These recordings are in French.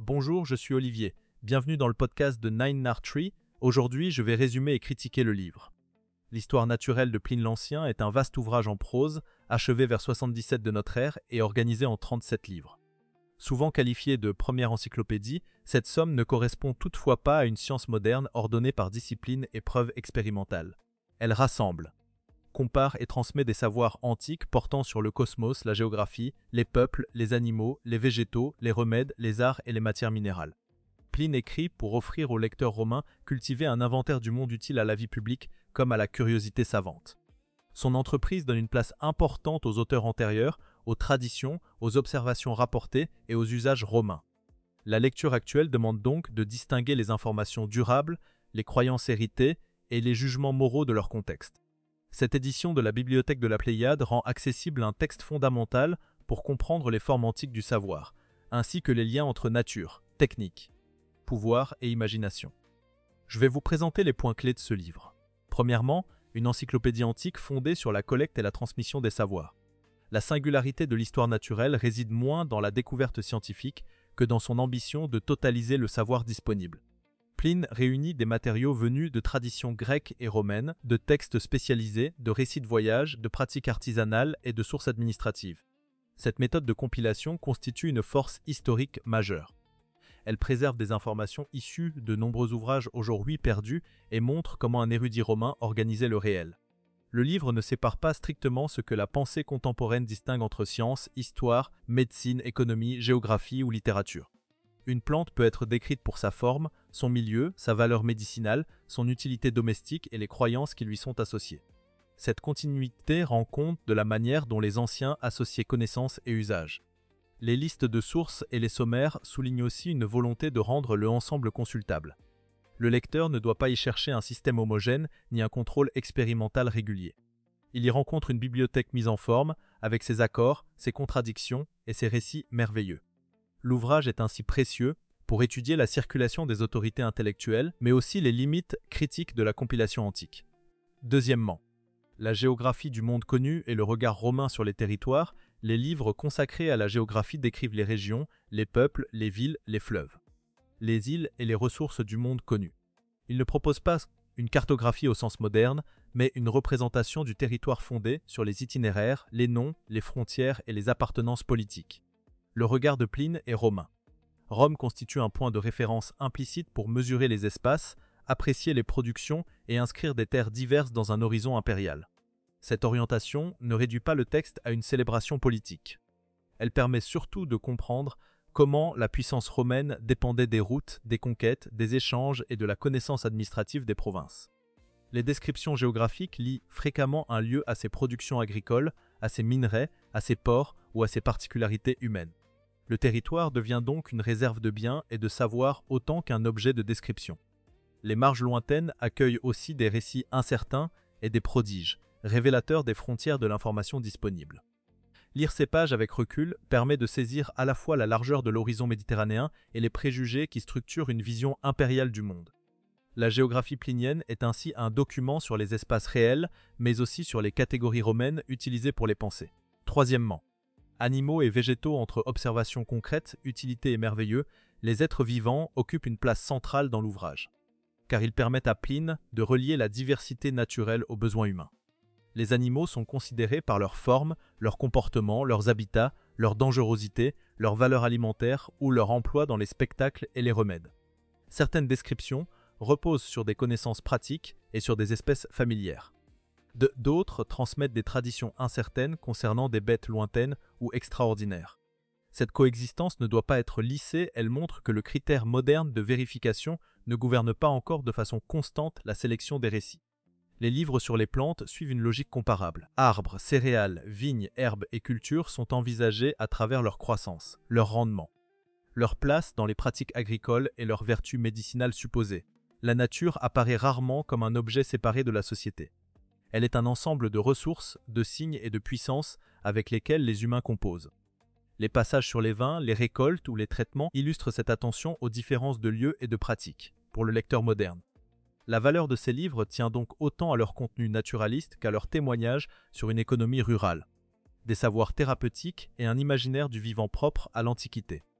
Bonjour, je suis Olivier. Bienvenue dans le podcast de Nine Nard Tree. Aujourd'hui, je vais résumer et critiquer le livre. L'histoire naturelle de Pline l'Ancien est un vaste ouvrage en prose, achevé vers 77 de notre ère et organisé en 37 livres. Souvent qualifiée de première encyclopédie, cette somme ne correspond toutefois pas à une science moderne ordonnée par discipline et preuve expérimentale. Elle rassemble, compare et transmet des savoirs antiques portant sur le cosmos, la géographie, les peuples, les animaux, les végétaux, les remèdes, les arts et les matières minérales. Pline écrit pour offrir aux lecteurs romains cultiver un inventaire du monde utile à la vie publique comme à la curiosité savante. Son entreprise donne une place importante aux auteurs antérieurs, aux traditions, aux observations rapportées et aux usages romains. La lecture actuelle demande donc de distinguer les informations durables, les croyances héritées et les jugements moraux de leur contexte. Cette édition de la Bibliothèque de la Pléiade rend accessible un texte fondamental pour comprendre les formes antiques du savoir, ainsi que les liens entre nature, technique, pouvoir et imagination. Je vais vous présenter les points clés de ce livre. Premièrement, une encyclopédie antique fondée sur la collecte et la transmission des savoirs. La singularité de l'histoire naturelle réside moins dans la découverte scientifique que dans son ambition de totaliser le savoir disponible. Pline réunit des matériaux venus de traditions grecques et romaines, de textes spécialisés, de récits de voyage, de pratiques artisanales et de sources administratives. Cette méthode de compilation constitue une force historique majeure. Elle préserve des informations issues de nombreux ouvrages aujourd'hui perdus et montre comment un érudit romain organisait le réel. Le livre ne sépare pas strictement ce que la pensée contemporaine distingue entre science, histoire, médecine, économie, géographie ou littérature. Une plante peut être décrite pour sa forme, son milieu, sa valeur médicinale, son utilité domestique et les croyances qui lui sont associées. Cette continuité rend compte de la manière dont les anciens associaient connaissances et usages. Les listes de sources et les sommaires soulignent aussi une volonté de rendre le ensemble consultable. Le lecteur ne doit pas y chercher un système homogène ni un contrôle expérimental régulier. Il y rencontre une bibliothèque mise en forme, avec ses accords, ses contradictions et ses récits merveilleux. L'ouvrage est ainsi précieux pour étudier la circulation des autorités intellectuelles, mais aussi les limites critiques de la compilation antique. Deuxièmement, la géographie du monde connu et le regard romain sur les territoires, les livres consacrés à la géographie décrivent les régions, les peuples, les villes, les fleuves, les îles et les ressources du monde connu. Ils ne proposent pas une cartographie au sens moderne, mais une représentation du territoire fondée sur les itinéraires, les noms, les frontières et les appartenances politiques. Le regard de Pline est romain. Rome constitue un point de référence implicite pour mesurer les espaces, apprécier les productions et inscrire des terres diverses dans un horizon impérial. Cette orientation ne réduit pas le texte à une célébration politique. Elle permet surtout de comprendre comment la puissance romaine dépendait des routes, des conquêtes, des échanges et de la connaissance administrative des provinces. Les descriptions géographiques lient fréquemment un lieu à ses productions agricoles, à ses minerais, à ses ports ou à ses particularités humaines. Le territoire devient donc une réserve de biens et de savoir autant qu'un objet de description. Les marges lointaines accueillent aussi des récits incertains et des prodiges, révélateurs des frontières de l'information disponible. Lire ces pages avec recul permet de saisir à la fois la largeur de l'horizon méditerranéen et les préjugés qui structurent une vision impériale du monde. La géographie plinienne est ainsi un document sur les espaces réels, mais aussi sur les catégories romaines utilisées pour les penser. Troisièmement, animaux et végétaux entre observations concrètes, utilité et merveilleux, les êtres vivants occupent une place centrale dans l'ouvrage, car ils permettent à Pline de relier la diversité naturelle aux besoins humains. Les animaux sont considérés par leur forme, leur comportement, leurs habitats, leur dangerosité, leur valeur alimentaire ou leur emploi dans les spectacles et les remèdes. Certaines descriptions reposent sur des connaissances pratiques et sur des espèces familières. D'autres transmettent des traditions incertaines concernant des bêtes lointaines ou extraordinaires. Cette coexistence ne doit pas être lissée, elle montre que le critère moderne de vérification ne gouverne pas encore de façon constante la sélection des récits. Les livres sur les plantes suivent une logique comparable. Arbres, céréales, vignes, herbes et cultures sont envisagés à travers leur croissance, leur rendement, leur place dans les pratiques agricoles et leurs vertus médicinales supposées. La nature apparaît rarement comme un objet séparé de la société. Elle est un ensemble de ressources, de signes et de puissances avec lesquels les humains composent. Les passages sur les vins, les récoltes ou les traitements illustrent cette attention aux différences de lieux et de pratiques, pour le lecteur moderne. La valeur de ces livres tient donc autant à leur contenu naturaliste qu'à leur témoignage sur une économie rurale, des savoirs thérapeutiques et un imaginaire du vivant propre à l'Antiquité.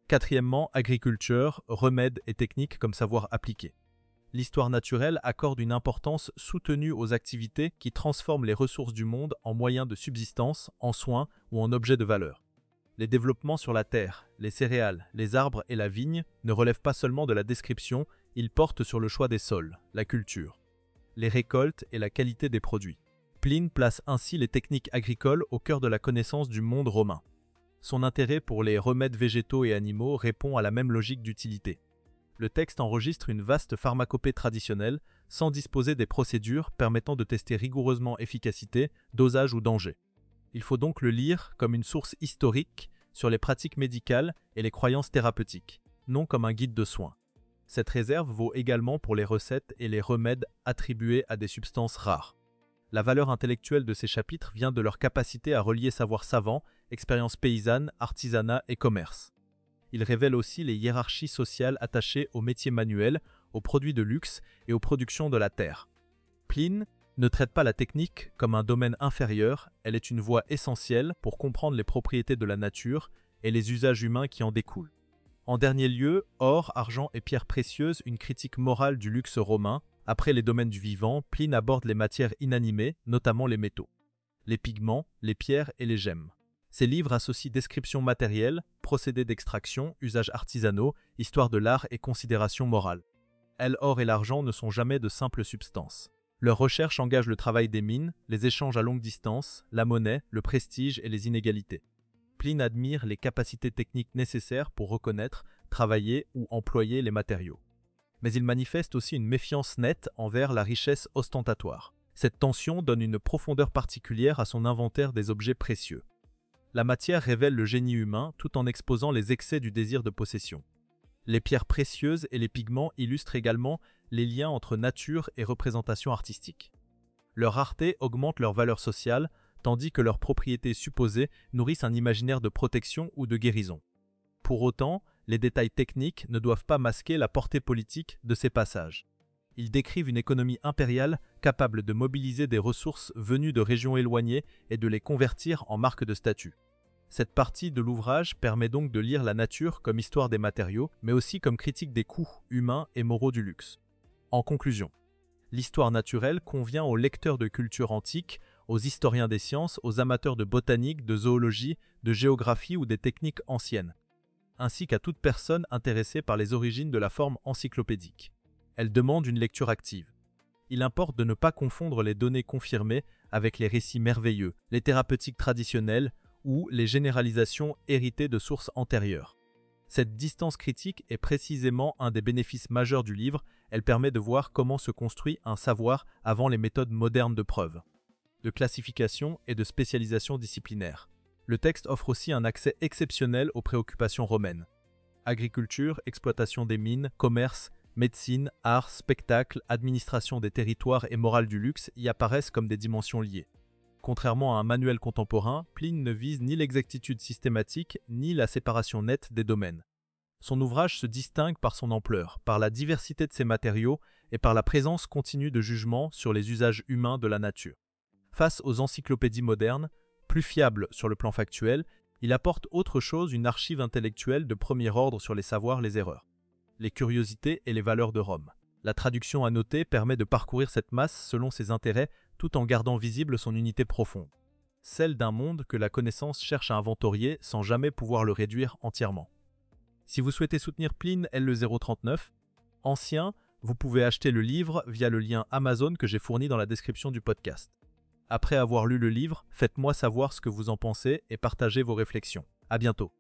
Quatrièmement, agriculture, remèdes et techniques comme savoir appliqué. L'histoire naturelle accorde une importance soutenue aux activités qui transforment les ressources du monde en moyens de subsistance, en soins ou en objets de valeur. Les développements sur la terre, les céréales, les arbres et la vigne ne relèvent pas seulement de la description, ils portent sur le choix des sols, la culture, les récoltes et la qualité des produits. Pline place ainsi les techniques agricoles au cœur de la connaissance du monde romain. Son intérêt pour les remèdes végétaux et animaux répond à la même logique d'utilité. Le texte enregistre une vaste pharmacopée traditionnelle, sans disposer des procédures permettant de tester rigoureusement efficacité, dosage ou danger. Il faut donc le lire comme une source historique sur les pratiques médicales et les croyances thérapeutiques, non comme un guide de soins. Cette réserve vaut également pour les recettes et les remèdes attribués à des substances rares. La valeur intellectuelle de ces chapitres vient de leur capacité à relier savoir savant, expérience paysanne, artisanat et commerce. Ils révèlent aussi les hiérarchies sociales attachées aux métiers manuels, aux produits de luxe et aux productions de la terre. Pline ne traite pas la technique comme un domaine inférieur, elle est une voie essentielle pour comprendre les propriétés de la nature et les usages humains qui en découlent. En dernier lieu, or, argent et pierres précieuses, une critique morale du luxe romain. Après les domaines du vivant, Pline aborde les matières inanimées, notamment les métaux, les pigments, les pierres et les gemmes. Ces livres associent descriptions matérielles, procédés d'extraction, usages artisanaux, histoire de l'art et considérations morales. L'or et l'argent ne sont jamais de simples substances. Leur recherche engage le travail des mines, les échanges à longue distance, la monnaie, le prestige et les inégalités. Pline admire les capacités techniques nécessaires pour reconnaître, travailler ou employer les matériaux. Mais il manifeste aussi une méfiance nette envers la richesse ostentatoire. Cette tension donne une profondeur particulière à son inventaire des objets précieux. La matière révèle le génie humain tout en exposant les excès du désir de possession. Les pierres précieuses et les pigments illustrent également les liens entre nature et représentation artistique. Leur rareté augmente leur valeur sociale, tandis que leurs propriétés supposées nourrissent un imaginaire de protection ou de guérison. Pour autant, les détails techniques ne doivent pas masquer la portée politique de ces passages. Ils décrivent une économie impériale capable de mobiliser des ressources venues de régions éloignées et de les convertir en marques de statut. Cette partie de l'ouvrage permet donc de lire la nature comme histoire des matériaux, mais aussi comme critique des coûts humains et moraux du luxe. En conclusion, l'histoire naturelle convient aux lecteurs de culture antique, aux historiens des sciences, aux amateurs de botanique, de zoologie, de géographie ou des techniques anciennes, ainsi qu'à toute personne intéressée par les origines de la forme encyclopédique. Elle demande une lecture active. Il importe de ne pas confondre les données confirmées avec les récits merveilleux, les thérapeutiques traditionnelles ou les généralisations héritées de sources antérieures. Cette distance critique est précisément un des bénéfices majeurs du livre, elle permet de voir comment se construit un savoir avant les méthodes modernes de preuve, de classification et de spécialisation disciplinaire. Le texte offre aussi un accès exceptionnel aux préoccupations romaines. Agriculture, exploitation des mines, commerce, médecine, art, spectacle, administration des territoires et morale du luxe y apparaissent comme des dimensions liées. Contrairement à un manuel contemporain, Pline ne vise ni l'exactitude systématique ni la séparation nette des domaines. Son ouvrage se distingue par son ampleur, par la diversité de ses matériaux et par la présence continue de jugements sur les usages humains de la nature. Face aux encyclopédies modernes, plus fiable sur le plan factuel, il apporte autre chose, une archive intellectuelle de premier ordre sur les savoirs, les erreurs, les curiosités et les valeurs de Rome. La traduction annotée permet de parcourir cette masse selon ses intérêts tout en gardant visible son unité profonde, celle d'un monde que la connaissance cherche à inventorier sans jamais pouvoir le réduire entièrement. Si vous souhaitez soutenir Pline L039, ancien, vous pouvez acheter le livre via le lien Amazon que j'ai fourni dans la description du podcast. Après avoir lu le livre, faites-moi savoir ce que vous en pensez et partagez vos réflexions. À bientôt.